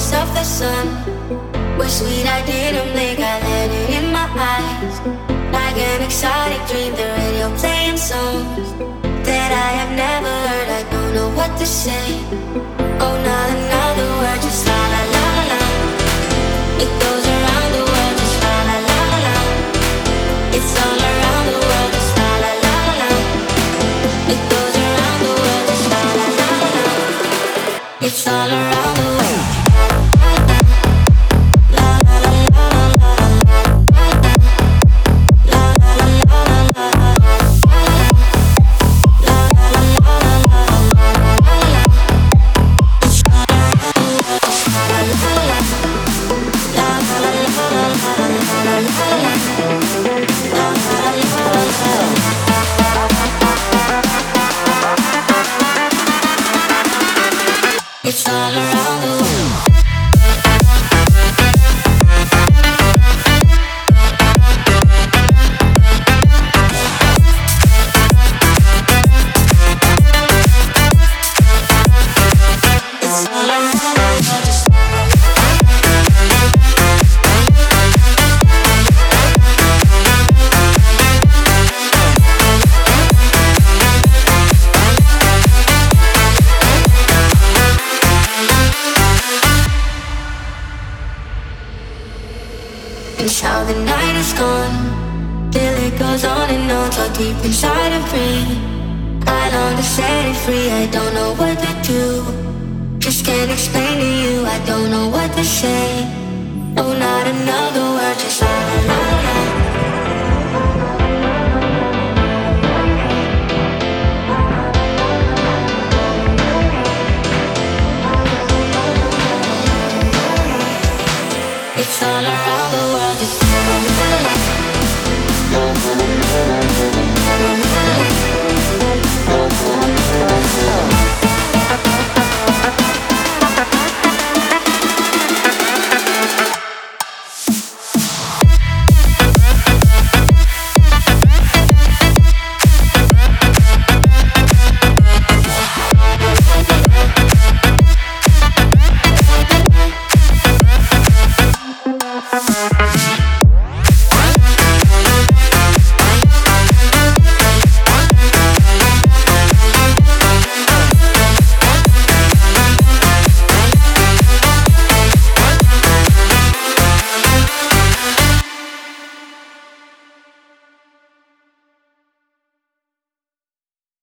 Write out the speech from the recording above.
colors of the sun were sweet, I didn't blink, I let it in my eyes. Like an exotic dream, the radio playing songs that I have never heard, I don't know what to say. Oh, not another word, just la la la la la. It goes around the world, just la la la la la. It's all around the world, just la la la la la. It goes around the world, just la la la la la. It's all around the world. It's all around the world. It's how the night is gone, till it goes on and on, so deep inside of me. I long to set it free, I don't know what to do. Just can't explain to you, I don't know what to say. Oh, not another word, just la la la.